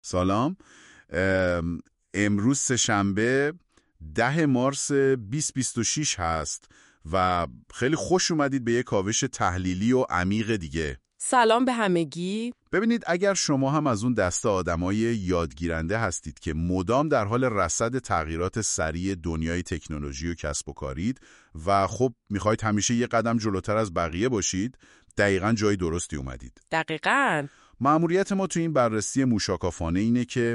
سلام. امروز سه‌شنبه 10 مارس 2026 هست و خیلی خوش اومدید به یک کاوش تحلیلی و عمیق دیگه. سلام به همگی. ببینید، اگر شما هم از اون دسته آدمای یادگیرنده هستید که مدام در حال رصد تغییرات سریع دنیای تکنولوژی و کسب و کارید و خب میخواید همیشه یه قدم جلوتر از بقیه باشید، دقیقاً جای درستی اومدید. دقیقاً. مأموریت ما تو این بررسی موشکافانه اینه که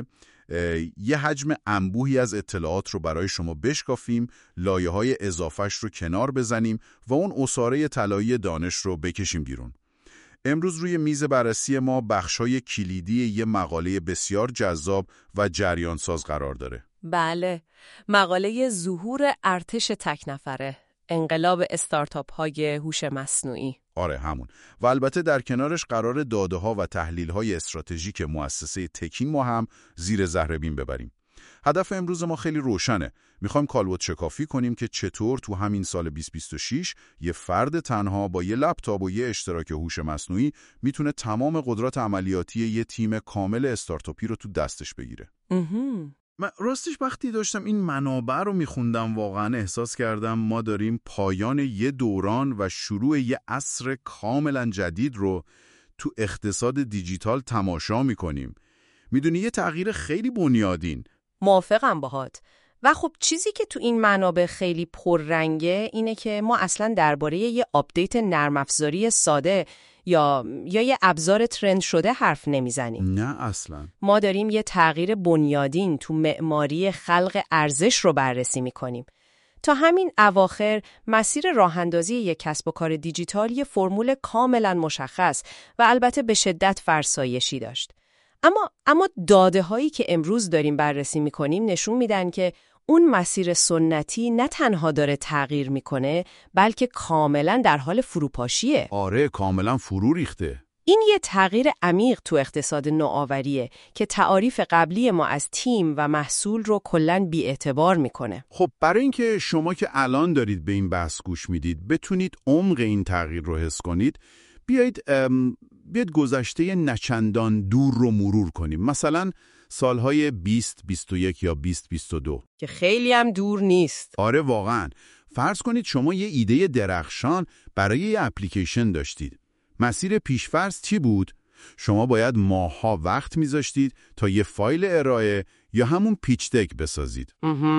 یه حجم انبوهی از اطلاعات رو برای شما بشکافیم، لایه‌های اضافه‌اش رو کنار بزنیم و اون عصاره طلایی دانش رو بکشیم بیرون. امروز روی میز بررسی ما بخشای کلیدی یه مقاله بسیار جذاب و جریانساز قرار داره. بله، مقاله ظهور ارتش تک نفره، انقلاب استارتاپ‌های هوش مصنوعی. آره همون. و البته در کنارش قرار داده‌ها و تحلیل‌های استراتژیک مؤسسه تکین ما هم زیر ذره‌بین ببریم. هدف امروز ما خیلی روشنه. میخوایم کالبد شکافی کنیم که چطور تو همین سال 2026 یه فرد تنها با یه لپتاپ و یه اشتراک هوش مصنوعی میتونه تمام قدرت عملیاتی یه تیم کامل استارتاپی رو تو دستش بگیره. من راستش وقتی داشتم این منابع رو میخوندم واقعا احساس کردم ما داریم پایان یه دوران و شروع یه عصر کاملا جدید رو تو اقتصاد دیجیتال تماشا میکنیم. میدونی، یه تغییر خیلی بنیادین. موافقم باهات. و خب چیزی که تو این منابع خیلی پررنگه اینه که ما اصلا درباره یه آپدیت نرم افزاری ساده یا یه ابزار ترند شده حرف نمیزنیم. نه اصلا. ما داریم یه تغییر بنیادین تو معماری خلق ارزش رو بررسی میکنیم. تا همین اواخر مسیر راه‌اندازی یک کسب و کار دیجیتال یه فرمول کاملا مشخص و البته به شدت فرسایشی داشت. اما داده هایی که امروز داریم بررسی میکنیم نشون میدن که اون مسیر سنتی نه تنها داره تغییر میکنه، بلکه کاملا در حال فروپاشیه. آره، کاملا فرو ریخته. این یه تغییر عمیق تو اقتصاد نوآوریه که تعاریف قبلی ما از تیم و محصول رو کلاً بی‌اعتبار میکنه. خب برای اینکه شما که الان دارید به این بحث گوش میدید بتونید عمق این تغییر رو حس کنید، بیایید گذشته نچندان دور رو مرور کنیم. مثلا سالهای 2021 یا 2022 که خیلی هم دور نیست. آره واقعا. فرض کنید شما یه ایده درخشان برای یه اپلیکیشن داشتید. مسیر پیش‌فرض چی بود؟ شما باید ماه‌ها وقت میذاشتید تا یه فایل ارائه یا همون پیچ دک بسازید.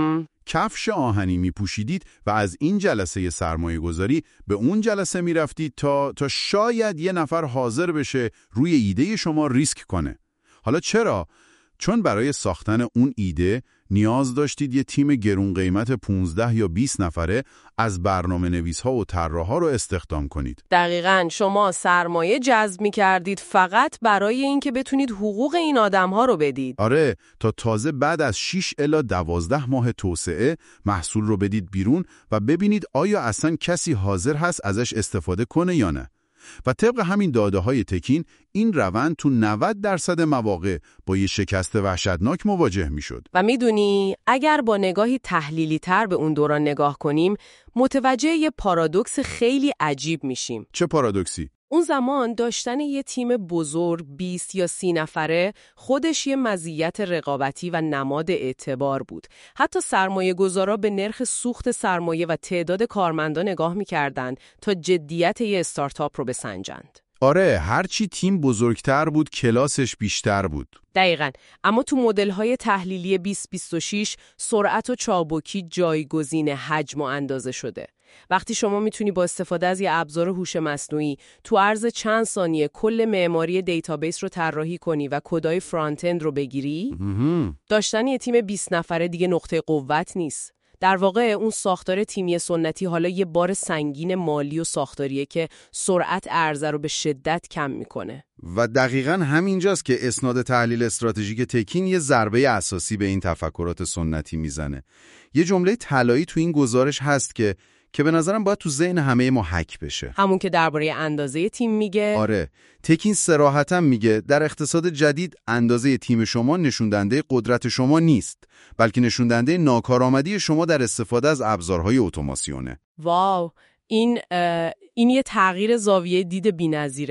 کفش آهنی میپوشیدید و از این جلسه سرمایه گذاری به اون جلسه میرفتید تا شاید یه نفر حاضر بشه روی ایده شما ریسک کنه. حالا چرا؟ چون برای ساختن اون ایده نیاز داشتید یه تیم گرون قیمت 15 یا 20 نفره از برنامه نویس‌ها و طراحا رو استخدام کنید. دقیقاً. شما سرمایه جذب می‌کردید فقط برای اینکه بتونید حقوق این آدم‌ها رو بدید. آره، تا تازه بعد از 6 الی 12 ماه توسعه محصول رو بدید بیرون و ببینید آیا اصلاً کسی حاضر هست ازش استفاده کنه یا نه. و طبق همین داده‌های تکین این روند تو 90% مواقع با یه شکست وحشتناک مواجه میشد. و میدونی اگر با نگاهی تحلیلی تر به اون دوران نگاه کنیم متوجه یه پارادوکس خیلی عجیب میشیم. چه پارادوکسی؟ اون زمان داشتن یه تیم بزرگ 20 یا 30 نفره خودش یه مزیت رقابتی و نماد اعتبار بود. حتی سرمایه گذارا به نرخ سوخت سرمایه و تعداد کارمندان نگاه می‌کردن تا جدیت یه استارتاپ رو بسنجند. آره، هرچی تیم بزرگتر بود کلاسش بیشتر بود. دقیقاً. اما تو مدل‌های تحلیلی 2026 سرعت و چابکی جایگزین حجم و اندازه شده. وقتی شما میتونی با استفاده از یه ابزار هوش مصنوعی تو عرض چند ثانیه کل معماری دیتابیس رو طراحی کنی و کدای فرانت اند رو بگیری، داشتن یه تیم 20 نفره دیگه نقطه قوت نیست. در واقع اون ساختار تیمی سنتی حالا یه بار سنگین مالی و ساختاریه که سرعت عرضه رو به شدت کم میکنه. و دقیقاً همینجاست که اسناد تحلیل استراتژیک تکین یه ضربه اساسی به این تفکرات سنتی میزنه. یه جمله طلایی تو این گزارش هست که به نظرم باید تو ذهن همه ما حک بشه. همون که درباره اندازه تیم میگه. آره، تکین صراحتاً میگه در اقتصاد جدید اندازه تیم شما نشوندنده قدرت شما نیست، بلکه نشوندنده ناکارآمدی شما در استفاده از ابزارهای اتوماسیونه. واو، این یه تغییر زاویه دید بی‌نظیره.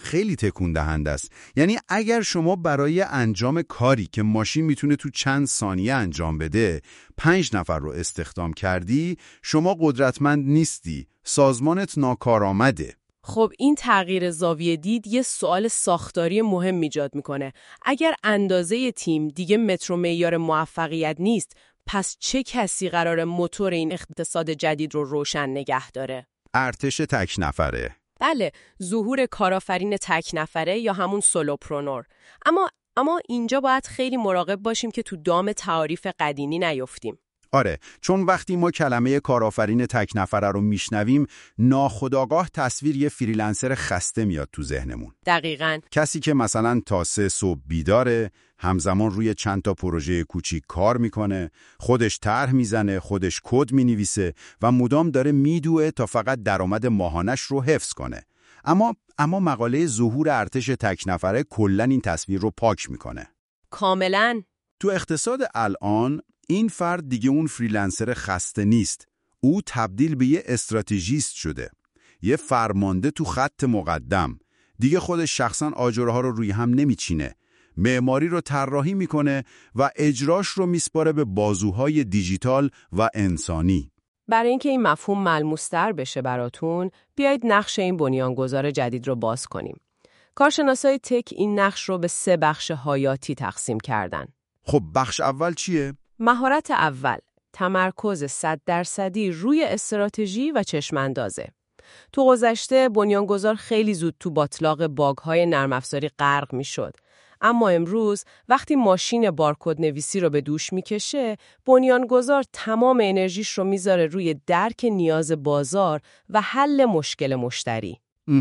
خیلی تکون دهنده است. یعنی اگر شما برای انجام کاری که ماشین میتونه تو چند ثانیه انجام بده 5 نفر رو استخدام کردی، شما قدرتمند نیستی، سازمانت ناکارآمده. خب این تغییر زاویه دید یه سوال ساختاری مهم ایجاد میکنه. اگر اندازه تیم دیگه متر و معیار موفقیت نیست، پس چه کسی قراره موتور این اقتصاد جدید رو روشن نگه داره؟ ارتش تک نفره. بله، ظهور کارآفرین تک نفره یا همون سولوپرونور. اما اینجا باید خیلی مراقب باشیم که تو دام تعاریف قدیمی نیفتیم. آره، چون وقتی ما کلمه کارآفرین تک نفره رو میشنویم، ناخودآگاه تصویر یه فریلنسر خسته میاد تو ذهنمون. دقیقاً. کسی که مثلا تا 3 صبح بیداره، همزمان روی چند تا پروژه کوچیک کار میکنه، خودش طرح میزنه، خودش کد مینویسه و مدام داره میدوه تا فقط درآمد ماهانش رو حفظ کنه. اما مقاله ظهور ارتش تک نفره کلاً این تصویر رو پاک میکنه. کاملاً. تو اقتصاد الان این فرد دیگه اون فریلنسر خسته نیست. او تبدیل به یه استراتژیست شده. یه فرمانده تو خط مقدم. دیگه خودش شخصاً آجرها رو روی هم نمیچینه. معماری رو طراحی میکنه و اجراش رو میسپاره به بازوهای دیجیتال و انسانی. برای اینکه این مفهوم ملموس‌تر بشه براتون، بیایید نقش این بنیانگذار جدید رو باز کنیم. کارشناسای تک این نقش رو به 3 بخش حیاتی تقسیم کردن. خب بخش اول چیه؟ مهارت اول، تمرکز 100% روی استراتژی و چشم‌اندازه. تو گذشته بنیانگذار خیلی زود تو باطلاق باگ‌های نرم افزاری غرق می‌شد. اما امروز وقتی ماشین بارکد نویسی رو به دوش میکشه، بنیانگذار تمام انرژیش رو میذاره روی درک نیاز بازار و حل مشکل مشتری.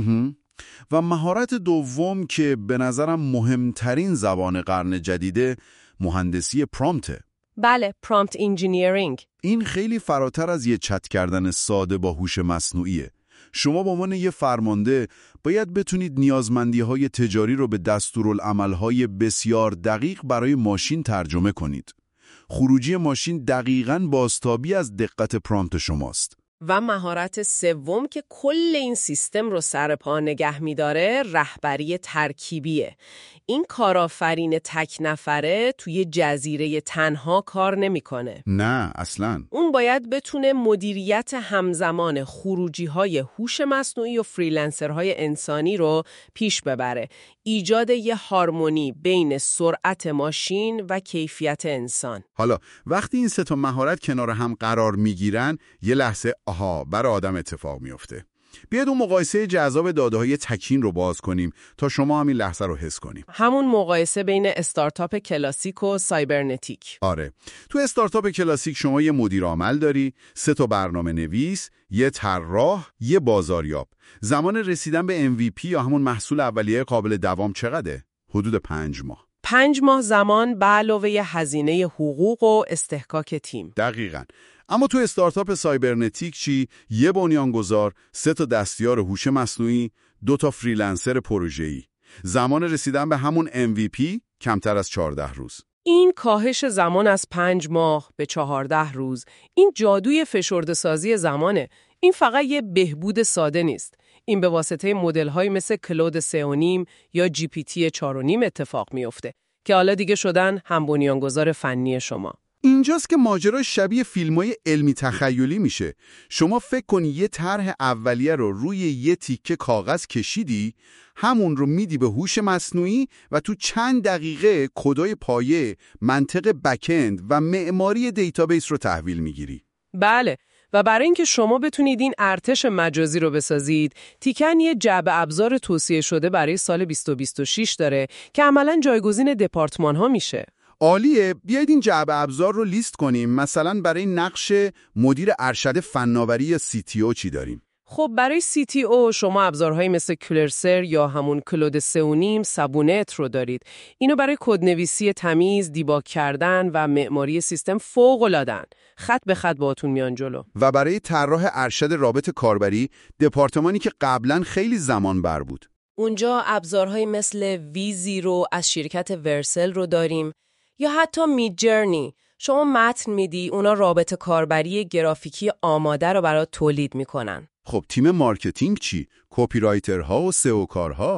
و مهارت دوم که به نظرم مهمترین زبان قرن جدیده، مهندسی پرامپته. بله، پرامپت انجینیرینگ. این خیلی فراتر از یه چت کردن ساده با هوش مصنوعیه. شما به عنوان یه فرمانده باید بتونید نیازمندی‌های تجاری رو به دستورالعمل‌های بسیار دقیق برای ماشین ترجمه کنید. خروجی ماشین دقیقاً بازتابی از دقت پرامپت شماست. و مهارت سوم که کل این سیستم رو سر پا نگه می‌داره، رهبری ترکیبیه. این کارآفرین تک نفره توی جزیره تنها کار نمی‌کنه. نه، اصلاً. اون باید بتونه مدیریت همزمان خروجی‌های هوش مصنوعی و فریلنسرهای انسانی رو پیش ببره. ایجاد یه هارمونی بین سرعت ماشین و کیفیت انسان. حالا وقتی این 3 تا مهارت کنار هم قرار میگیرن، یه لحظه برای آدم اتفاق میفته. بیاید اون مقایسه جذاب داده‌های تکین رو باز کنیم تا شما همین لحظه رو حس کنیم. همون مقایسه بین استارتاپ کلاسیک و سایبرنتیک. آره. تو استارتاپ کلاسیک شما یه مدیر عامل داری، 3 تا برنامه نویس، یه طراح، یه بازاریاب. زمان رسیدن به MVP یا همون محصول اولیه قابل دوام چقدره؟ حدود 5 ماه. 5 ماه زمان به علاوه هزینه حقوق و استحقاق تیم. دقیقاً. اما تو استارتاپ سایبرنتیک چی؟ یه بنیانگذار، 3 تا دستیار هوش مصنوعی، 2 تا فریلنسر پروژه‌ای. زمان رسیدن به همون MVP کمتر از 14 روز. این کاهش زمان از 5 ماه به 14 روز، این جادوی فشرده‌سازی زمانه. این فقط یه بهبود ساده نیست. این به واسطه مدل‌های مثل کلود 3.5 یا GPT 4.5 اتفاق میفته که حالا دیگه شدن هم بنیانگذار فنی شما. اینجاست که ماجرا شبیه فیلم‌های علمی تخیلی میشه. شما فکر کنی یه طرح اولیه رو روی یه تیکه کاغذ کشیدی، همون رو میدی به هوش مصنوعی و تو چند دقیقه کدای پایه، منطق بک‌اند و معماری دیتابیس رو تحویل میگیری. بله، و برای اینکه شما بتونید این ارتش مجازی رو بسازید، تیکن یه جعبه ابزار توصیه شده برای سال 2026 داره که عملاً جایگزین دپارتمان‌ها میشه. عالیه، بیایید این جعبه ابزار رو لیست کنیم. مثلا برای نقش مدیر ارشد فناوری یا CTO چی داریم؟ خب برای CTO شما ابزارهایی مثل کلرسر یا همون کلود 3.5 سابونت رو دارید. اینو برای کدنویسی تمیز، دیباگ کردن و معماری سیستم فوق‌العاده‌ان. خط به خط باهاتون میان جلو. و برای طراح ارشد رابط کاربری، دپارتمانی که قبلا خیلی زمان بر بود. اونجا ابزارهایی مثل V0 از شرکت ورسل رو داریم یا حتی میدجرنی. شما متن میدی، اونا رابط کاربری گرافیکی آماده رو برات تولید میکنن. خب تیم مارکتینگ چی؟ کپی رایترها و سئو کارها؟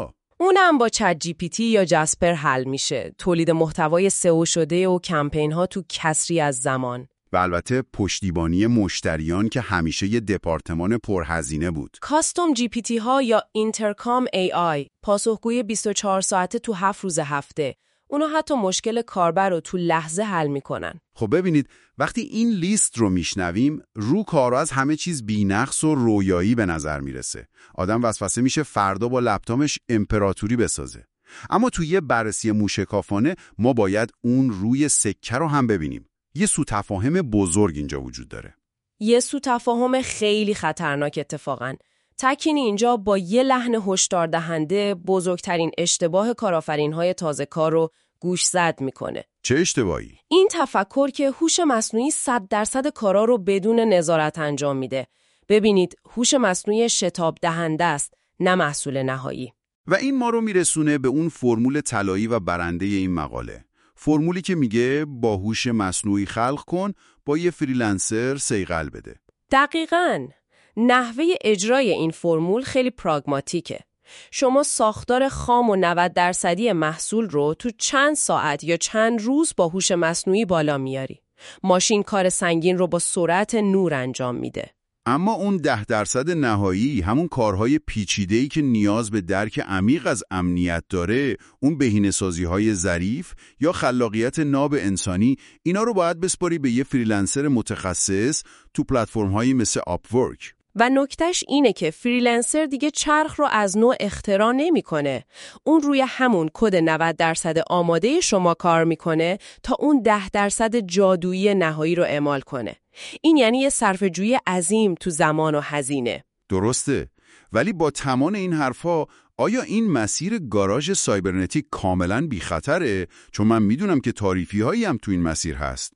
اونم با چت جی پی تی یا جاسپر حل میشه. تولید محتوای سئو شده و کمپین ها تو کسری از زمان. و البته پشتیبانی مشتریان که همیشه یه دپارتمان پرهزینه بود. کاستوم جی پی تی ها یا اینترکام ای آی، پاسخگوی 24 ساعته تو 7 روز هفته. اونا حتی مشکل کاربر رو تو لحظه حل میکنن. خب ببینید، وقتی این لیست رو میشنویم، رو کارا از همه چیز بی‌نقص و رویایی به نظر میرسه. آدم وسوسه میشه فردا با لپتاپش امپراتوری بسازه. اما تو یه بررسی موشکافانه ما باید اون روی سکه رو هم ببینیم. یه سوءتفاهم بزرگ اینجا وجود داره. یه سوءتفاهم خیلی خطرناک اتفاقاً. تکین اینجا با یه لحن هشدار دهنده بزرگترین اشتباه کارآفرین‌های تازه کار رو گوشزد میکنه. چه اشتباهی؟ این تفکر که هوش مصنوعی 100% کارا رو بدون نظارت انجام میده. ببینید، هوش مصنوعی شتاب دهنده است، نه محصول نهایی. و این ما رو میرسونه به اون فرمول طلایی و برنده این مقاله. فرمولی که میگه با هوش مصنوعی خلق کن، با یه فریلنسر صیقل بده. دقیقاً. نحوه اجرای این فرمول خیلی پراگماتیکه. شما ساختار خام و 90% محصول رو تو چند ساعت یا چند روز با هوش مصنوعی بالا میاری. ماشین کار سنگین رو با سرعت نور انجام میده. اما اون 10% نهایی، همون کارهای پیچیده‌ای که نیاز به درک عمیق از امنیت داره، اون بهینه‌سازی‌های ظریف یا خلاقیت ناب انسانی، اینا رو باید بسپاری به یه فریلنسر متخصص تو پلتفرم‌هایی مثل آپورک. و نکتهش اینه که فریلنسر دیگه چرخ رو از نوع اختراع نمی‌کنه. اون روی همون کد 90% آماده شما کار میکنه تا اون 10% جادویی نهایی رو اعمال کنه. این یعنی یه صرفه‌جویی عظیم تو زمان و هزینه. درسته. ولی با تمام این حرفا، آیا این مسیر گاراژ سایبرنتیک کاملاً بی خطره؟ چون من میدونم که تعریفی‌هایی هم تو این مسیر هست.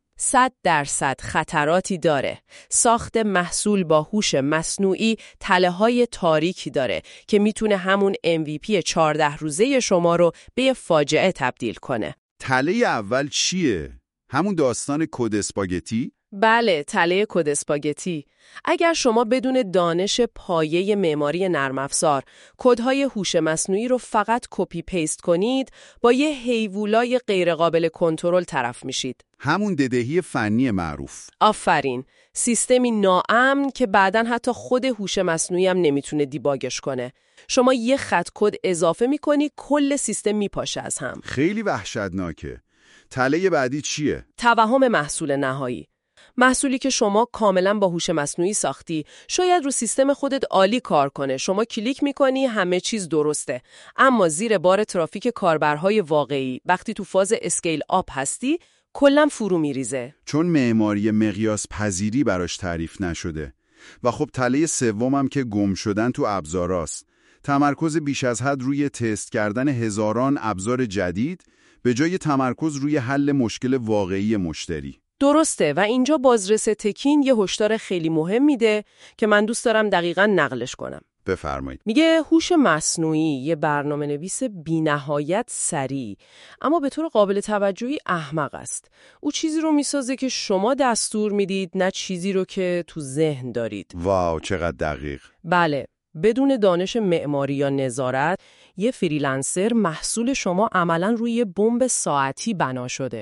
100% خطراتی داره. ساخت محصول با هوش مصنوعی تله‌های تاریکی داره که میتونه همون MVP 14 روزه شما رو به یه فاجعه تبدیل کنه. تله اول چیه؟ همون داستان کد اسپاگتی؟ بله، تله کد اسپاگتی. اگر شما بدون دانش پایه معماری نرم افزار کدهای هوش مصنوعی رو فقط کپی پیست کنید، با یه هیولای غیرقابل کنترل طرف میشید. همون ددهی فنی معروف. آفرین. سیستمی ناامن که بعداً حتی خود هوش مصنوعی هم نمیتونه دیباگش کنه. شما یه خط کد اضافه میکنی، کل سیستم میپاشه از هم. خیلی وحشتناکه. تله بعدی چیه؟ توهم محصول نهایی. محصولی که شما کاملا با هوش مصنوعی ساختی، شاید رو سیستم خودت عالی کار کنه. شما کلیک میکنی همه چیز درسته. اما زیر بار ترافیک کاربرهای واقعی، وقتی تو فاز اسکیل آپ هستی، کلا فرو میریزه. چون معماری مقیاس پذیری براش تعریف نشده. و خب تله سومم که گم شدن تو ابزاراست. تمرکز بیش از حد روی تست کردن هزاران ابزار جدید به جای تمرکز روی حل مشکل واقعی مشتری. درسته. و اینجا بازرس تکین یه هشدار خیلی مهم میده که من دوست دارم دقیقاً نقلش کنم. بفرمایید. میگه هوش مصنوعی یه برنامه‌نویس بی‌نهایت سریع اما به طور قابل توجهی احمق است. او چیزی رو میسازه که شما دستور میدید، نه چیزی رو که تو ذهن دارید. واو، چقدر دقیق. بله، بدون دانش معماری یا نظارت، یه فریلنسر محصول شما عملاً روی بمب ساعتی بنا شده.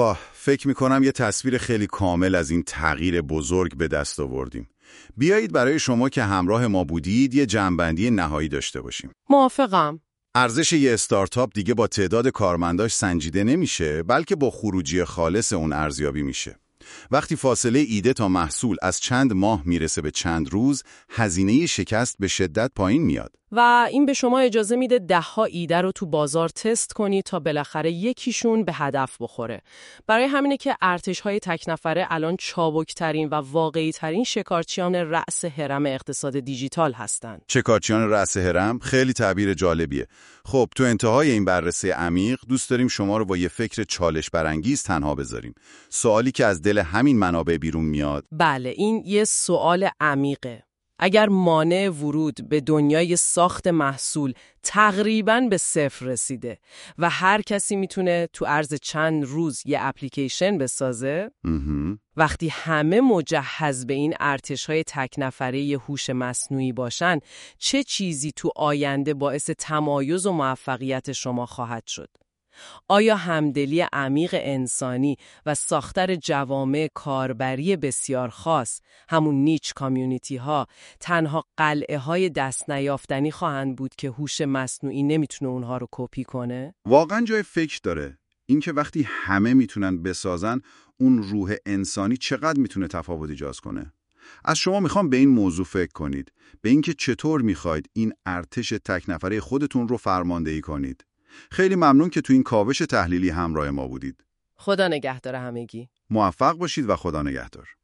فکر میکنم یه تصویر خیلی کامل از این تغییر بزرگ به دست آوردیم. بیایید برای شما که همراه ما بودید یه جمع‌بندی نهایی داشته باشیم. موافقم. ارزش یه استارتاپ دیگه با تعداد کارمنداش سنجیده نمیشه، بلکه با خروجی خالص اون ارزیابی میشه. وقتی فاصله ایده تا محصول از چند ماه میرسه به چند روز، هزینه شکست به شدت پایین میاد. و این به شما اجازه میده 10 ایده رو تو بازار تست کنی تا بالاخره یکیشون به هدف بخوره. برای همینه که ارتش‌های تک نفره الان چابکترین و واقعی‌ترین شکارچیان رأس هرم اقتصاد دیجیتال هستند. شکارچیان رأس هرم خیلی تعبیر جالبیه. خب تو انتهای این بررسی عمیق دوست داریم شما رو با یه فکر چالش برانگیز تنها بذاریم. سوالی که از دل همین منابع بیرون میاد. بله، این یه سوال عمیقه. اگر مانع ورود به دنیای ساخت محصول تقریباً به صفر رسیده و هر کسی میتونه تو عرض چند روز یه اپلیکیشن بسازه، وقتی همه مجهز به این ارتش‌های تک نفره هوش مصنوعی باشن، چه چیزی تو آینده باعث تمایز و موفقیت شما خواهد شد؟ آیا همدلی عمیق انسانی و ساختار جوامع کاربری بسیار خاص، همون نیچ کامیونیتی ها، تنها قلعه های دست نیافتنی خواهند بود که هوش مصنوعی نمیتونه اونها رو کپی کنه؟ واقعا جای فکر داره. اینکه وقتی همه میتونن بسازن، اون روح انسانی چقدر میتونه تفاوت ایجاد کنه. از شما میخوام به این موضوع فکر کنید، به اینکه چطور میخواید این ارتش تک نفره خودتون رو فرماندهی کنید. خیلی ممنون که تو این کاوش تحلیلی همراه ما بودید. خدا نگهدار همگی. موفق باشید و خدا نگهدار.